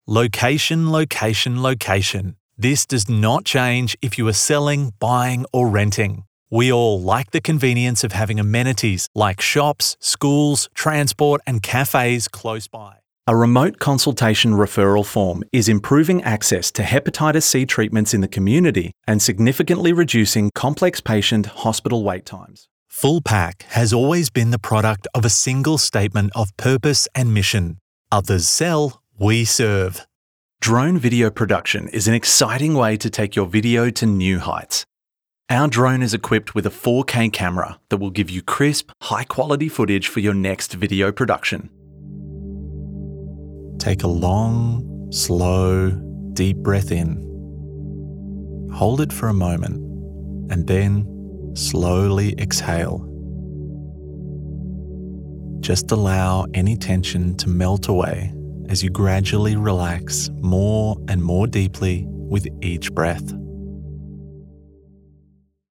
Location, location, location. This does not change if you are selling, buying, or renting. We all like the convenience of having amenities like shops, schools, transport, and cafes close by. A remote consultation referral form is improving access to hepatitis C treatments in the community and significantly reducing complex patient hospital wait times. Fullpack has always been the product of a single statement of purpose and mission. Others sell, we serve. Drone video production is an exciting way to take your video to new heights. Our drone is equipped with a 4K camera that will give you crisp, high-quality footage for your next video production. Take a long, slow, deep breath in. Hold it for a moment, and then slowly exhale. Just allow any tension to melt away as you gradually relax more and more deeply with each breath.